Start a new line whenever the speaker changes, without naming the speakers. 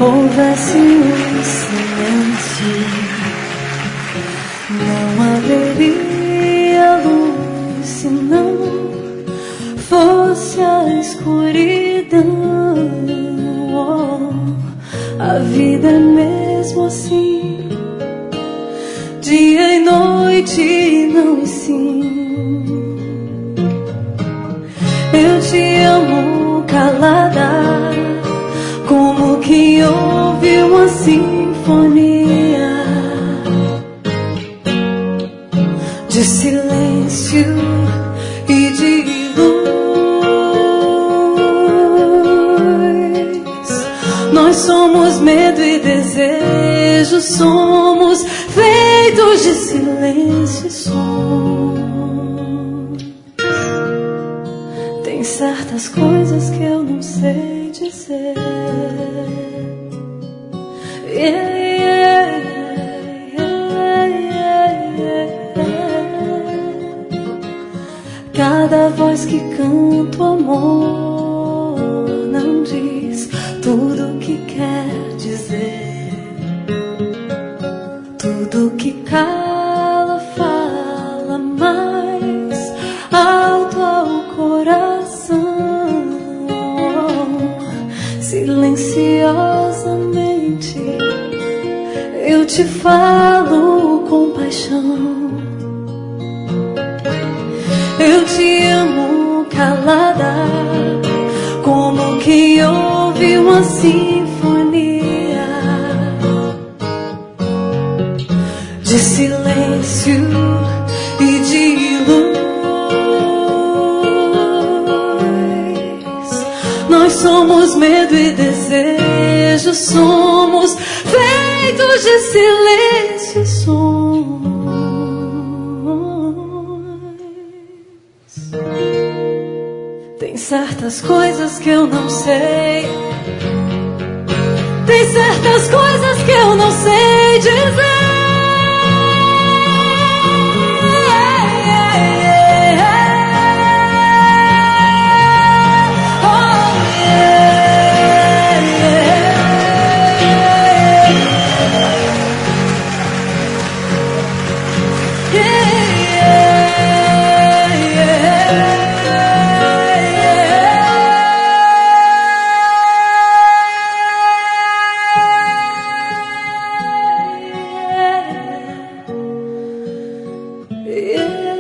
houvesse um silêncio, não haveria luz se não fosse a escuridão. Oh, a vida é mesmo assim, dia e noite, não e sim. Eu te amo calada, como quem ouve uma sinfonia de silêncio e de luz. Nós somos medo e desejo, somos feitos de silêncio e som. Tem certas coisas que eu não sei dizer. Yeah, yeah, yeah, yeah, yeah. Cada voz que canto amor não diz tudo o que quer dizer. Tudo que cala fala mais alto ao coração. Silenciosamente eu te falo com paixão. Eu te amo calada, como quem ouve uma sinfonia de silêncio e de luz. Nós somos medo e desejo, somos feitos de silêncio e som. Tem certas coisas que eu não sei, tem certas coisas que eu não sei dizer. Yeah.